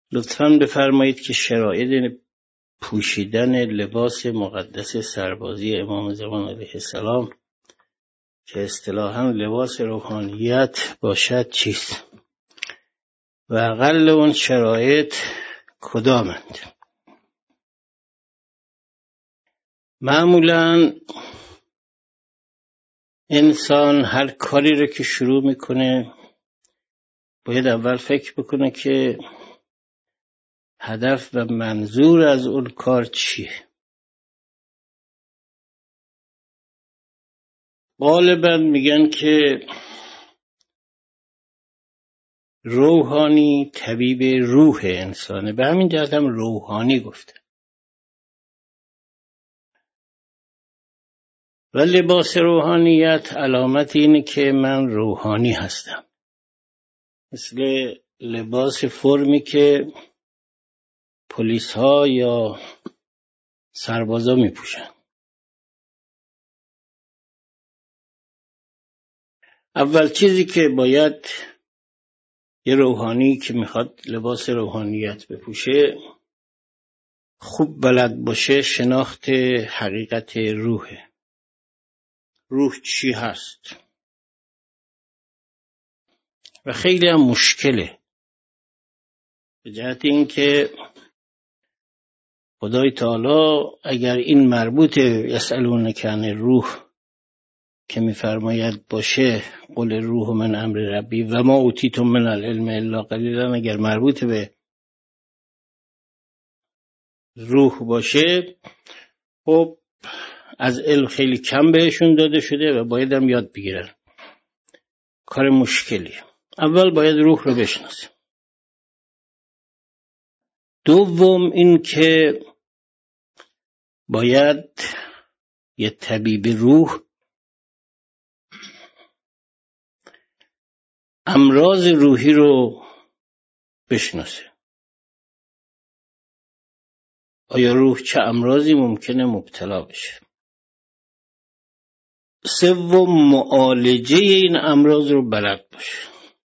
لطفاً بفرمایید که شرایط پوشیدن لباس مقدس سربازی امام زمان علیه السلام که اصطلاحاً لباس روحانیت باشد چیست و اقل اون شرایط کدامند؟ معمولاً انسان هر کاری رو که شروع میکنه باید اول فکر بکنه که هدف و منظور از اون کار چیه. غالباً میگن که روحانی طبیب روح انسانه، به همین جهت هم روحانی گفته. و لباس روحانیت علامت اینه که من روحانی هستم، مثل لباس فرمی که پلیس ها یا سربازا می پوشن. اول چیزی که باید یه روحانی که میخواد لباس روحانیت بپوشه خوب بلد باشه شناخت حقیقت روحه. روح چی هست؟ و خیلی هم مشکله، به جهت این که خدای تعالی اگر این مربوط یسألونک عن الروح که میفرماید باشه، قل الروح من امر ربی و ما اوتیتم من العلم الا قلیلا، اگر مربوط به روح باشه خب از علم خیلی کم بهشون داده شده و باید هم یاد بگیرن. کار مشکلی. اول باید روح رو بشناسیم. دوم این که باید یه طبیب روح امراض روحی رو بشناسه. آیا روح چه امراضی ممکنه مبتلا بشه؟ سوم معالجه این امراض رو بلد باشه.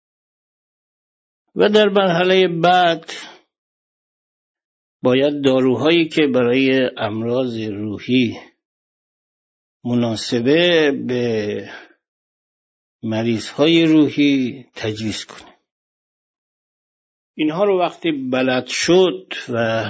و در مرحله بعد باید داروهایی که برای امراض روحی مناسبه به مریضهای روحی تجویز کنه. اینها رو وقتی بلد شد و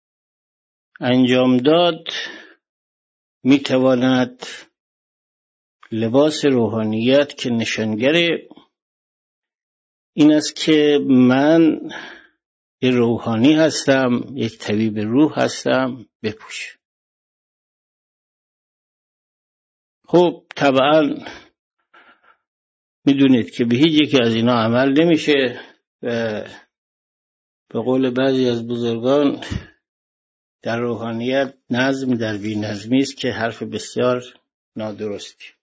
انجام داد میتواند لباس روحانیت که نشانگر این است که من یک روحانی هستم، یک طبیب روح هستم، بپوشه. خب طبعا میدونید که به هیچ یکی از اینا عمل نمیشه و به قول بعضی از بزرگان در روحانیت نظم در بی نظمی است که حرف بسیار نادرستی.